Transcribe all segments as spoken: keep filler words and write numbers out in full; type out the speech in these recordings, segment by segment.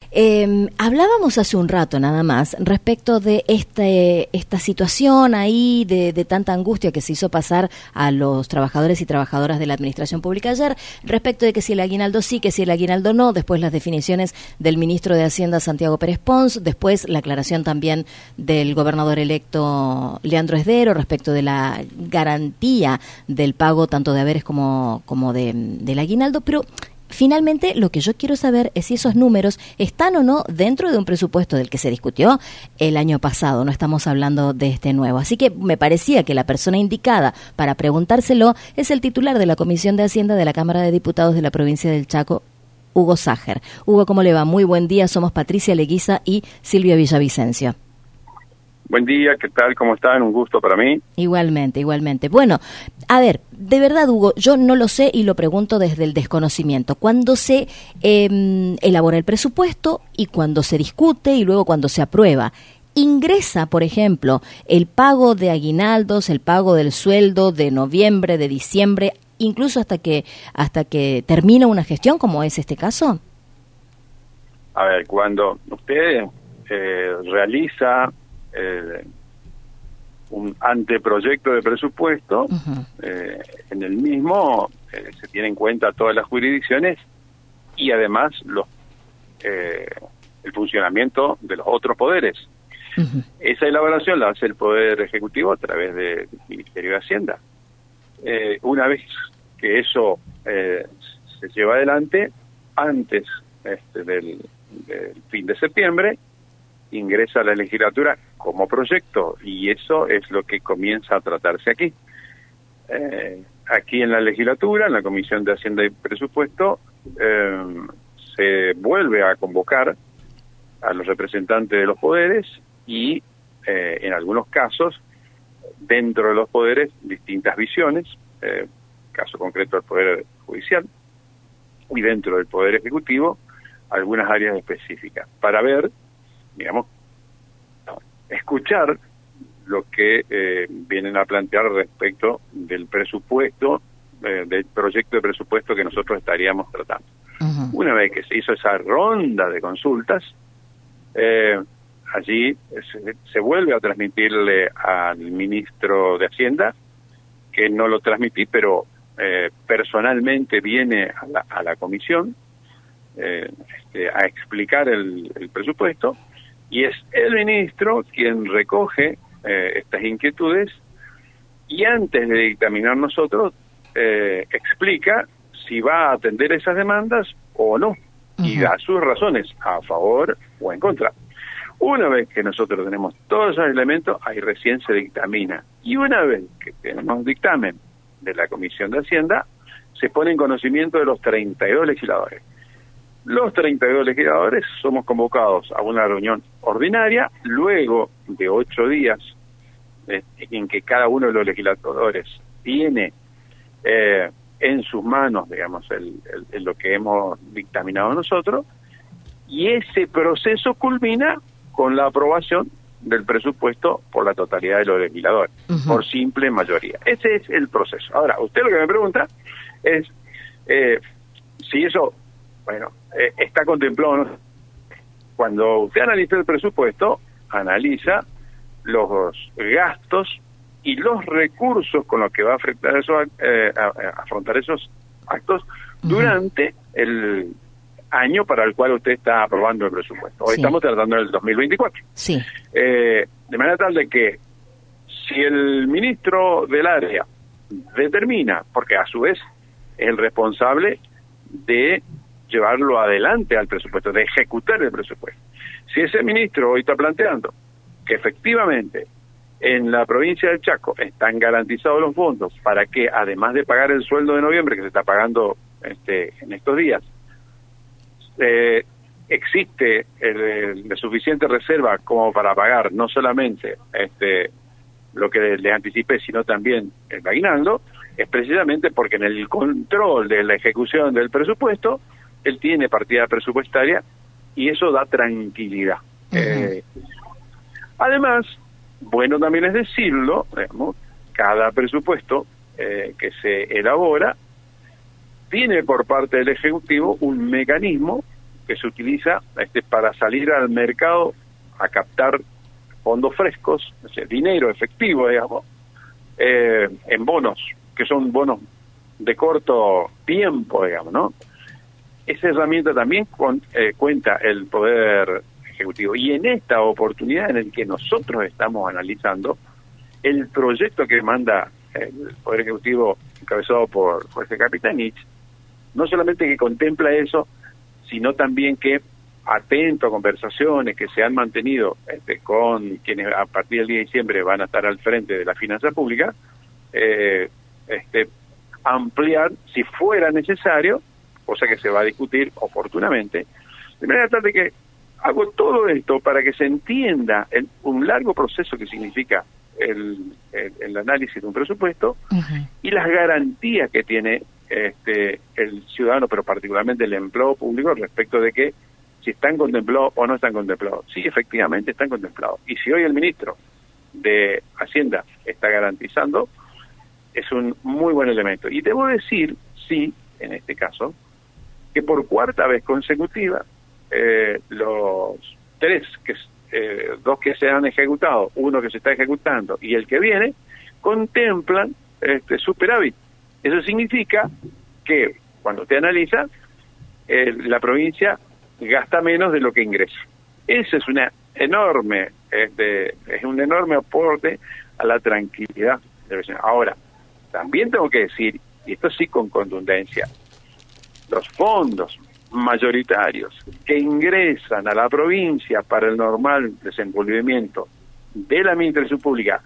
Eh, hablábamos hace un rato nada más respecto de este, esta situación ahí de, de tanta angustia que se hizo pasar a los trabajadores y trabajadoras de la administración pública ayer, respecto de que si el aguinaldo sí, que si el aguinaldo no, después las definiciones del ministro de Hacienda Santiago Pérez Pons, después la aclaración también del gobernador electo Leandro Esdero respecto de la garantía del pago tanto de haberes como, como de, del aguinaldo, pero finalmente, lo que yo quiero saber es si esos números están o no dentro de un presupuesto del que se discutió el año pasado. No estamos hablando de este nuevo. Así que me parecía que la persona indicada para preguntárselo es el titular de la Comisión de Hacienda de la Cámara de Diputados de la provincia del Chaco, Hugo Sager. Hugo, ¿cómo le va? Muy buen día. Somos Patricia Leguiza y Silvia Villavicencio. Buen día, ¿qué tal? ¿Cómo están? Un gusto para mí. Igualmente, igualmente. Bueno, a ver, de verdad, Hugo, yo no lo sé y lo pregunto desde el desconocimiento. Cuando se eh, elabora el presupuesto y cuando se discute y luego cuando se aprueba, ¿ingresa, por ejemplo, el pago de aguinaldos, el pago del sueldo de noviembre, de diciembre, incluso hasta que hasta que termina una gestión, como es este caso? A ver, cuando usted eh, realiza Eh, un anteproyecto de presupuesto, uh-huh. eh, en el mismo eh, se tienen en cuenta todas las jurisdicciones y además los eh, el funcionamiento de los otros poderes. Uh-huh. Esa elaboración la hace el Poder Ejecutivo a través del Ministerio de Hacienda. Eh, una vez que eso eh, se lleva adelante, antes este, del, del fin de septiembre, ingresa a la legislatura como proyecto y eso es lo que comienza a tratarse aquí. Eh, aquí en la legislatura, en la Comisión de Hacienda y Presupuesto, eh, se vuelve a convocar a los representantes de los poderes y eh, en algunos casos, dentro de los poderes, distintas visiones, eh, caso concreto del Poder Judicial, y dentro del Poder Ejecutivo, algunas áreas específicas, para ver, digamos, escuchar lo que eh, vienen a plantear respecto del presupuesto, eh, del proyecto de presupuesto que nosotros estaríamos tratando. Uh-huh. Una vez que se hizo esa ronda de consultas, eh, allí se, se vuelve a transmitirle al ministro de Hacienda, que no lo transmití, pero eh, personalmente viene a la, a la comisión eh, este, a explicar el, el presupuesto, y es el ministro quien recoge eh, estas inquietudes y antes de dictaminar nosotros eh, explica si va a atender esas demandas o no, uh-huh. y da sus razones a favor o en contra. Una vez que nosotros tenemos todos esos elementos, ahí recién se dictamina. Y una vez que tenemos dictamen de la Comisión de Hacienda, se pone en conocimiento de los treinta y dos legisladores. Los treinta y dos legisladores somos convocados a una reunión ordinaria, luego de ocho días eh, en que cada uno de los legisladores tiene eh, en sus manos, digamos, el, el, el, lo que hemos dictaminado nosotros, y ese proceso culmina con la aprobación del presupuesto por la totalidad de los legisladores, uh-huh. por simple mayoría. Ese es el proceso. Ahora, usted lo que me pregunta es eh, si eso... Bueno, eh, está contemplado, ¿no? Cuando usted analiza el presupuesto, analiza los gastos y los recursos con los que va a afrontar esos, eh, a, a afrontar esos actos uh-huh. durante el año para el cual usted está aprobando el presupuesto. Hoy sí. estamos tratando del dos mil veinticuatro. Sí. Eh, de manera tal de que si el ministro del área determina, porque a su vez es el responsable de llevarlo adelante al presupuesto, de ejecutar el presupuesto. Si ese ministro hoy está planteando que efectivamente en la provincia del Chaco están garantizados los fondos para que, además de pagar el sueldo de noviembre que se está pagando este, en estos días, eh, existe el, el, la suficiente reserva como para pagar no solamente este lo que les anticipé, sino también el aguinaldo, es precisamente porque en el control de la ejecución del presupuesto él tiene partida presupuestaria y eso da tranquilidad. Uh-huh. Eh, además, bueno también es decirlo, digamos, cada presupuesto eh, que se elabora tiene por parte del Ejecutivo un mecanismo que se utiliza este, para salir al mercado a captar fondos frescos, o sea, dinero efectivo, digamos, eh, en bonos, que son bonos de corto tiempo, digamos, ¿no? Esa herramienta también con, eh, cuenta el Poder Ejecutivo. Y en esta oportunidad en el que nosotros estamos analizando, el proyecto que manda el Poder Ejecutivo encabezado por Jorge Capitanich, no solamente que contempla eso, sino también que, atento a conversaciones que se han mantenido este, con quienes a partir del diez de diciembre van a estar al frente de la finanza pública, eh, este, ampliar, si fuera necesario, cosa que se va a discutir oportunamente, de manera tal de que hago todo esto para que se entienda el, un largo proceso que significa el, el, el análisis de un presupuesto uh-huh. y las garantías que tiene este el ciudadano, pero particularmente el empleo público, respecto de que si están contemplados o no están contemplados. Sí, efectivamente están contemplados. Y si hoy el ministro de Hacienda está garantizando, es un muy buen elemento. Y debo decir, sí, en este caso, que por cuarta vez consecutiva, eh, los tres, que eh, dos que se han ejecutado, uno que se está ejecutando y el que viene, contemplan este superávit. Eso significa que cuando te analiza, eh, la provincia gasta menos de lo que ingresa. Ese es una enorme, este, es un enorme aporte a la tranquilidad de la vecina. Ahora, también tengo que decir, y esto sí con contundencia, los fondos mayoritarios que ingresan a la provincia para el normal desenvolvimiento de la administración pública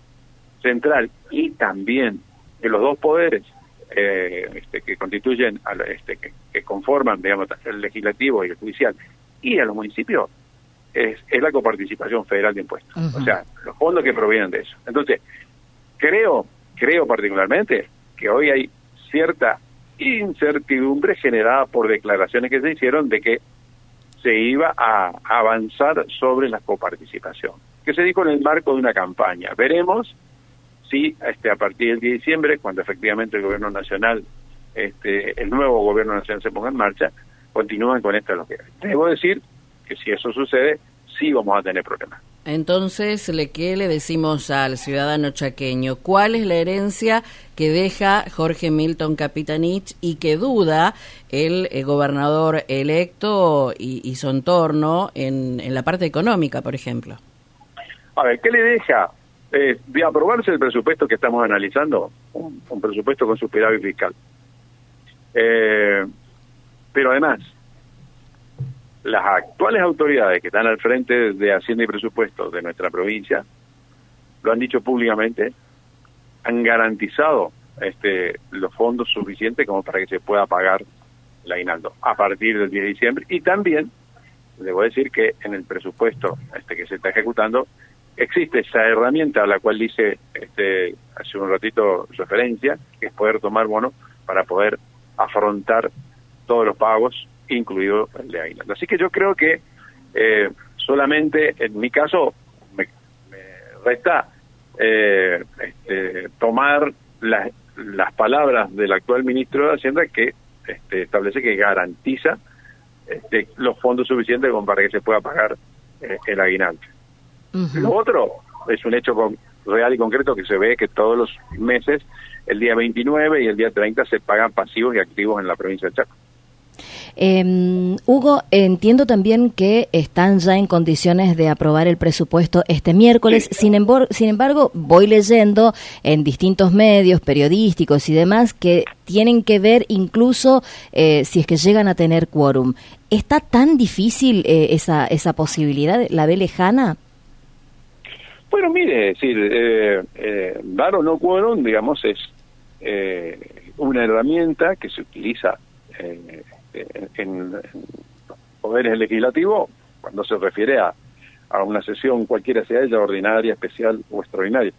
central y también de los dos poderes eh, este, que constituyen, a, este, que, que conforman, digamos, el legislativo y el judicial, y a los municipios, es, es la coparticipación federal de impuestos. Uh-huh. O sea, los fondos que provienen de eso. Entonces, creo, creo particularmente que hoy hay cierta incertidumbre generada por declaraciones que se hicieron de que se iba a avanzar sobre la coparticipación, que se dijo en el marco de una campaña. Veremos si este, a partir del diez de diciembre, cuando efectivamente el gobierno nacional, este, el nuevo gobierno nacional se ponga en marcha, continúan con esto. Lo que debo decir que si eso sucede, sí vamos a tener problemas. Entonces, ¿le, ¿qué le decimos al ciudadano chaqueño? ¿Cuál es la herencia que deja Jorge Milton Capitanich y que duda el, el gobernador electo y, y su entorno en, en la parte económica, por ejemplo? A ver, ¿qué le deja? Eh, de aprobarse el presupuesto que estamos analizando, un, un presupuesto con superávit fiscal. Eh, pero además, las actuales autoridades que están al frente de Hacienda y Presupuesto de nuestra provincia lo han dicho públicamente, han garantizado este, los fondos suficientes como para que se pueda pagar el aguinaldo a partir del diez de diciembre. Y también, debo decir que en el presupuesto este que se está ejecutando, existe esa herramienta a la cual dice este, hace un ratito referencia, que es poder tomar bonos para poder afrontar todos los pagos, incluido el de aguinaldo. Así que yo creo que eh, solamente en mi caso me, me resta eh, este, tomar las, las palabras del actual ministro de Hacienda, que este, establece que garantiza este, los fondos suficientes como para que se pueda pagar eh, el aguinaldo. Uh-huh. Lo otro es un hecho con, real y concreto que se ve que todos los meses, el día veintinueve y el día treinta, se pagan pasivos y activos en la provincia de Chaco. Eh, Hugo, entiendo también que están ya en condiciones de aprobar el presupuesto este miércoles. Sí. Sin, embor- sin embargo, voy leyendo en distintos medios periodísticos y demás que tienen que ver incluso eh, si es que llegan a tener quórum. ¿Está tan difícil eh, esa, esa posibilidad? ¿La ve lejana? Bueno, mire, es decir, eh, eh, dar o no quórum, digamos, es eh, una herramienta que se utiliza eh, en, en poderes legislativos cuando se refiere a, a una sesión, cualquiera sea ella, ordinaria, especial o extraordinaria.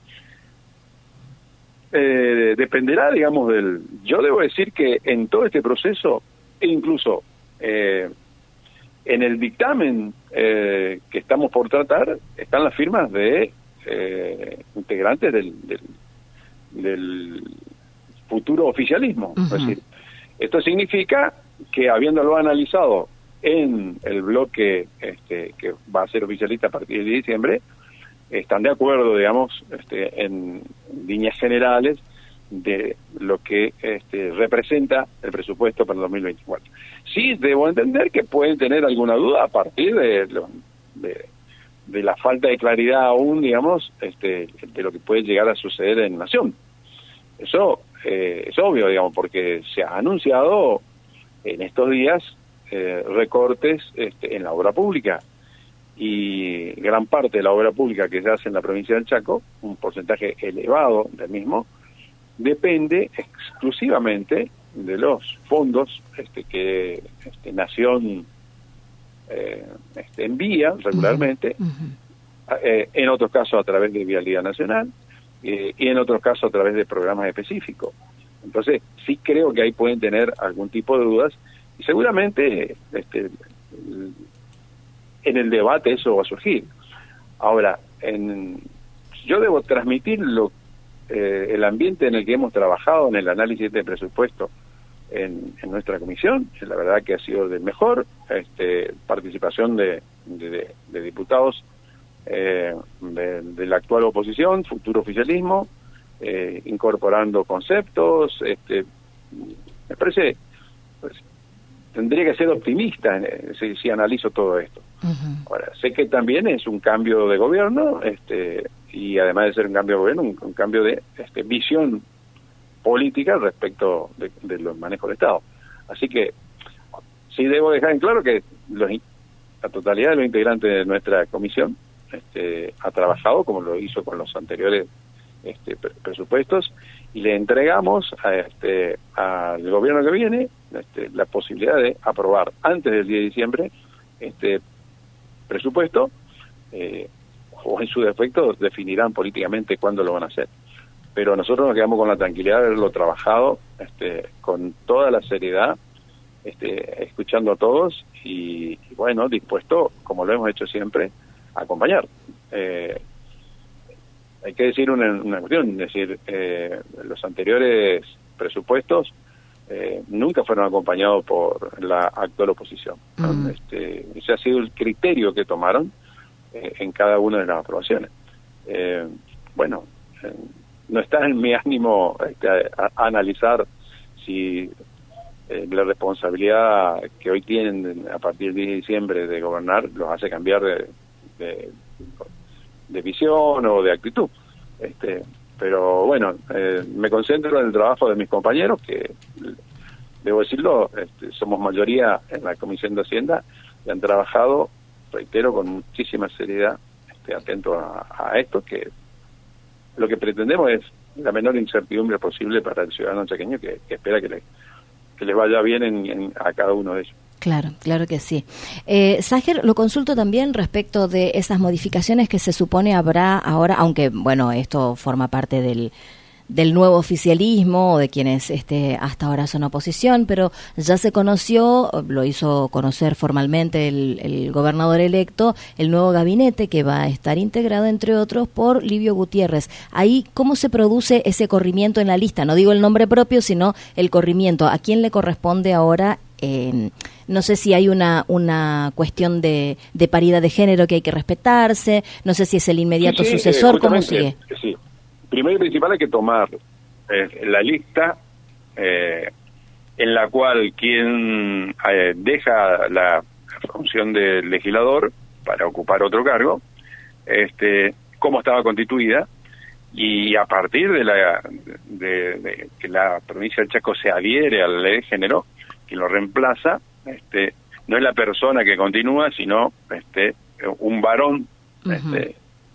Eh, dependerá, digamos, del... Yo debo decir que en todo este proceso, e incluso eh, en el dictamen eh, que estamos por tratar, están las firmas de eh, integrantes del, del, del futuro oficialismo. Uh-huh. Es decir, esto significa que habiéndolo analizado en el bloque este, que va a ser oficialista a partir de diciembre, están de acuerdo, digamos, este, en líneas generales de lo que este, representa el presupuesto para el dos mil veinticuatro. Sí, debo entender que pueden tener alguna duda a partir de, lo, de, de la falta de claridad aún, digamos, este, de lo que puede llegar a suceder en Nación. Eso eh, es obvio, digamos, porque se ha anunciado en estos días eh, recortes este, en la obra pública. Y gran parte de la obra pública que se hace en la provincia del Chaco, un porcentaje elevado del mismo, depende exclusivamente de los fondos este, que este, Nación eh, este, envía regularmente, uh-huh. eh, en otros casos a través de Vialidad Nacional, eh, y en otros casos a través de programas específicos. Entonces, sí creo que ahí pueden tener algún tipo de dudas, y seguramente este, en el debate eso va a surgir. Ahora, en, yo debo transmitir lo, eh, el ambiente en el que hemos trabajado en el análisis de presupuesto en, en nuestra comisión. La verdad que ha sido de mejor este, participación de, de, de, de diputados eh, de, de la actual oposición, futuro oficialismo, eh, incorporando conceptos. Este, me parece, pues, tendría que ser optimista eh, si, si analizo todo esto. Uh-huh. Ahora, sé que también es un cambio de gobierno, este, y además de ser un cambio de gobierno, un, un cambio de este, visión política respecto de, de los manejos del Estado. Así que sí debo dejar en claro que los, la totalidad de los integrantes de nuestra comisión este, ha trabajado como lo hizo con los anteriores este, presupuestos, y le entregamos a este, al gobierno que viene este, la posibilidad de aprobar antes del diez de diciembre este presupuesto, eh, o en su defecto definirán políticamente cuándo lo van a hacer. Pero nosotros nos quedamos con la tranquilidad de haberlo trabajado este, con toda la seriedad, este, escuchando a todos y, y bueno, dispuesto, como lo hemos hecho siempre, a acompañar. Eh, hay que decir una, una cuestión, es decir, eh, los anteriores presupuestos Eh, nunca fueron acompañados por la actual oposición. Mm. Este, ese ha sido el criterio que tomaron eh, en cada una de las aprobaciones. Eh, bueno, eh, no está en mi ánimo este, a, a analizar si eh, la responsabilidad que hoy tienen a partir del diez de diciembre de gobernar los hace cambiar de, de, de visión o de actitud. Este, Pero bueno, eh, me concentro en el trabajo de mis compañeros, que, debo decirlo, este, somos mayoría en la Comisión de Hacienda, y han trabajado, reitero, con muchísima seriedad, este, atento a, a esto, que lo que pretendemos es la menor incertidumbre posible para el ciudadano chaqueño, que, que espera que, le, que les vaya bien en, en, a cada uno de ellos. Claro, claro que sí. Eh, Ságer, lo consulto también respecto de esas modificaciones que se supone habrá ahora, aunque, bueno, esto forma parte del, del nuevo oficialismo o de quienes este, hasta ahora son oposición, pero ya se conoció, lo hizo conocer formalmente el, el gobernador electo, el nuevo gabinete que va a estar integrado, entre otros, por Livio Gutiérrez. Ahí, ¿cómo se produce ese corrimiento en la lista? No digo el nombre propio, sino el corrimiento. ¿A quién le corresponde ahora? Eh, no sé si hay una una cuestión de, de paridad de género que hay que respetarse, no sé si es el inmediato sí, sí, sucesor, eh, ¿cómo sigue? Sí, primero y principal hay que tomar eh, la lista eh, en la cual quien eh, deja la función de legislador para ocupar otro cargo, este, cómo estaba constituida, y a partir de la de, de que la provincia del Chaco se adhiere a la ley de género, quien lo reemplaza este no es la persona que continúa, sino este un varón. Uh-huh. este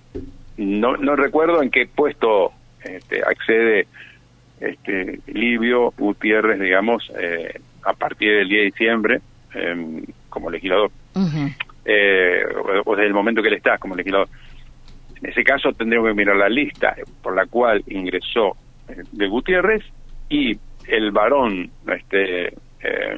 no no recuerdo en qué puesto este accede este Livio Gutiérrez, digamos, eh, a partir del diez de diciembre eh, como legislador. Uh-huh. eh, o, o desde el momento que él está como legislador. En ese caso tendremos que mirar la lista por la cual ingresó eh, de Gutiérrez, y el varón este Eh,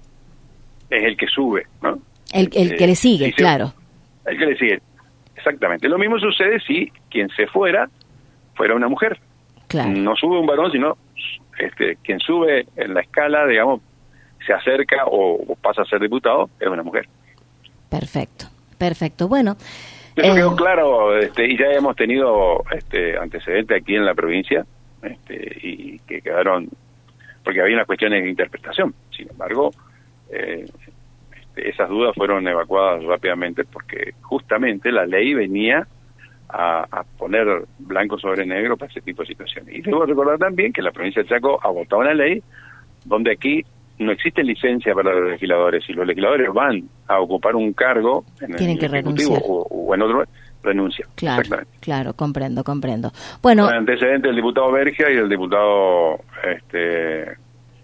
es el que sube, ¿no? El, el eh, que le sigue, si se, claro. El que le sigue, exactamente. Lo mismo sucede si quien se fuera, fuera una mujer. Claro. No sube un varón, sino este quien sube en la escala, digamos, se acerca o, o pasa a ser diputado es una mujer. Perfecto, perfecto. Bueno, eso eh... quedó claro, este, y ya hemos tenido este antecedentes aquí en la provincia, este, y que quedaron, porque había unas cuestiones de interpretación. Sin embargo, eh, este, esas dudas fueron evacuadas rápidamente porque justamente la ley venía a, a poner blanco sobre negro para ese tipo de situaciones. Y debo recordar también que la provincia de Chaco ha votado una ley donde aquí no existe licencia para los legisladores. Si los legisladores van a ocupar un cargo en Tienen el que Ejecutivo renunciar. o, o en otro, renuncian. Claro, Exactamente. claro, comprendo, comprendo. Bueno, el antecedente del diputado Bergia y el diputado, este,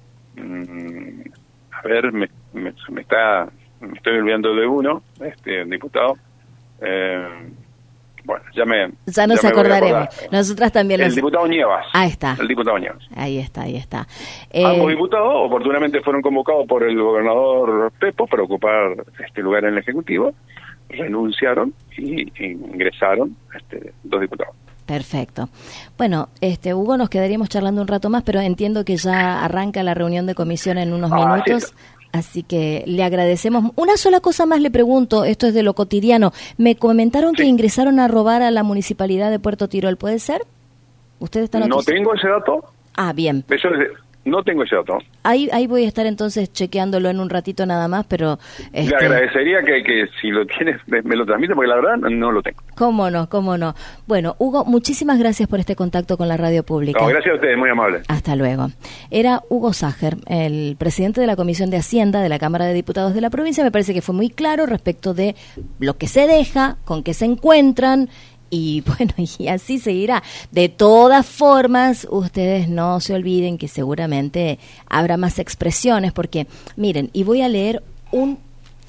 mmm, a ver, me, me, me está, me estoy olvidando de uno, este, diputado. Eh, Bueno, ya me... Ya nos ya me acordaremos. Nosotras también... El nos... diputado Nievas. Ahí está. El diputado Nievas. Ahí está, ahí está. Eh... Ambos diputados oportunamente fueron convocados por el gobernador Pepo para ocupar este lugar en el Ejecutivo, renunciaron y, y ingresaron este, dos diputados. Perfecto. Bueno, este Hugo, nos quedaríamos charlando un rato más, pero entiendo que ya arranca la reunión de comisión en unos ah, minutos. Sí. Así que le agradecemos. Una sola cosa más le pregunto, esto es de lo cotidiano. Me comentaron sí. que ingresaron a robar a la municipalidad de Puerto Tirol, ¿puede ser? ¿Usted está No tengo ese dato. Ah, bien. Eso es, no tengo ese dato. Ahí ahí voy a estar entonces chequeándolo en un ratito nada más, pero... Este... Le agradecería que, que si lo tienes me, me lo transmite, porque la verdad no lo tengo. ¿Cómo no? ¿Cómo no? Bueno, Hugo, muchísimas gracias por este contacto con la radio pública. No, gracias a ustedes, muy amable. Hasta luego. Era Hugo Sacher, el presidente de la Comisión de Hacienda de la Cámara de Diputados de la provincia. Me parece que fue muy claro respecto de lo que se deja, con qué se encuentran. Y bueno, y así seguirá. De todas formas, ustedes no se olviden que seguramente habrá más expresiones, porque miren, y voy a leer un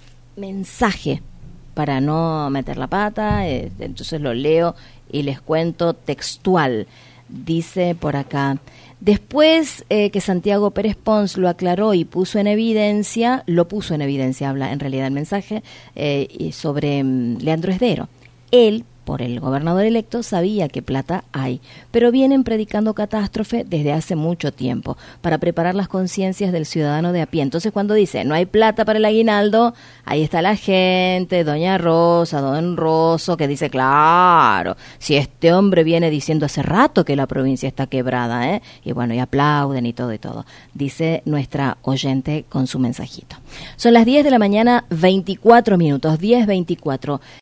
mensaje para no meter la pata, eh, entonces lo leo y les cuento textual. Dice por acá: después eh, que Santiago Pérez Pons lo aclaró y puso en evidencia, lo puso en evidencia, habla en realidad el mensaje, eh, y sobre um, Leandro Esdero. Él, por el gobernador electo, sabía que plata hay, pero vienen predicando catástrofe desde hace mucho tiempo para preparar las conciencias del ciudadano de a pie. Entonces, cuando dice no hay plata para el aguinaldo, ahí está la gente, doña Rosa, don Rosso, que dice, claro, si este hombre viene diciendo hace rato que la provincia está quebrada, ¿eh? Y bueno, y aplauden y todo y todo, dice nuestra oyente con su mensajito. Son las diez de la mañana, veinticuatro minutos, diez veinticuatro.